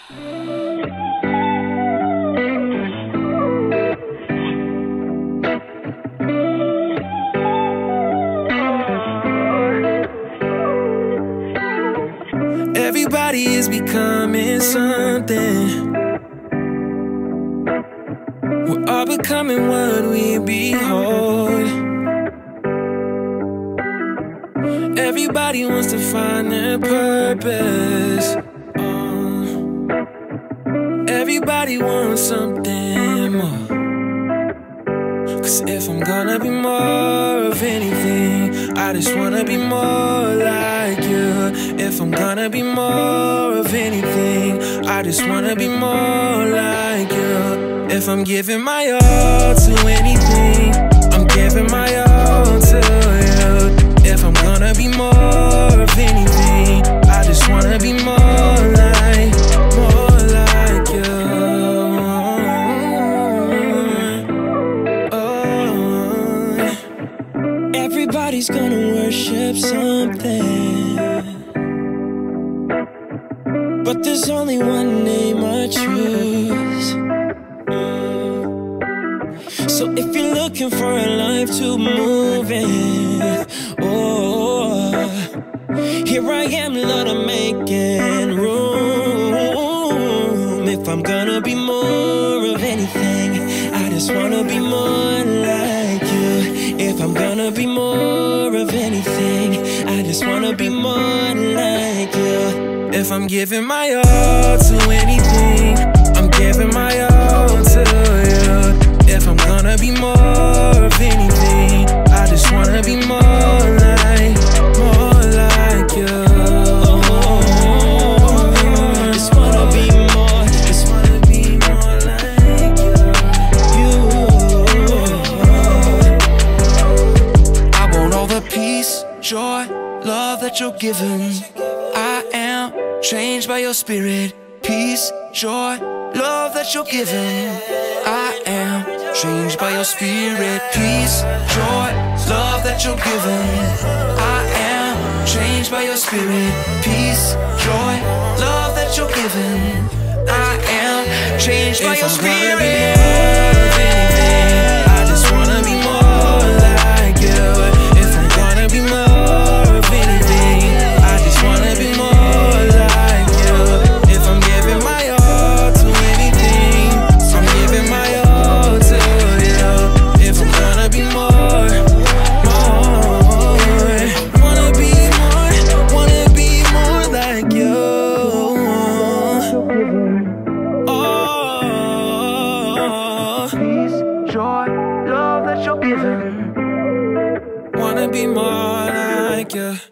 Everybody is becoming something. We're all becoming what we behold. Everybody wants to find their purpose. Everybody wants something more. 'Cause if I'm gonna be more of anything, I just wanna be more like you. If I'm gonna be more of anything, I just wanna be more like you. If I'm giving my all to anything, I'm giving my all to you. If I'm gonna be more of anything, I just wanna be more like you. Everybody's gonna worship something, but there's only one name I choose. So if you're looking for a life to move in, here I am, Lord, I'm making room. If I'm gonna be more of anything, I just wanna be more like you. If I'm gonna be more of anything, I just wanna be more like you. If I'm giving my all to anything, I'm giving my all to you. If I'm gonna be more of anything, I just wanna be more like you. Just wanna be more, just wanna be more like you. I want all the peace, joy, love that you're giving. I am changed by your spirit. Peace, joy, love that you're giving. I am changed by your spirit. Peace, joy, love that you're giving. I am changed by your spirit. Peace, joy, love that you're giving. I am changed by your spirit. I just wanna be more like you. If I'm gonna be more of anything, I just wanna be more like you. If I'm giving my all to anything, I'm giving my all to you. If I'm gonna be more, wanna be more like you. Peace, joy, love that you're giving. Wanna be more like you.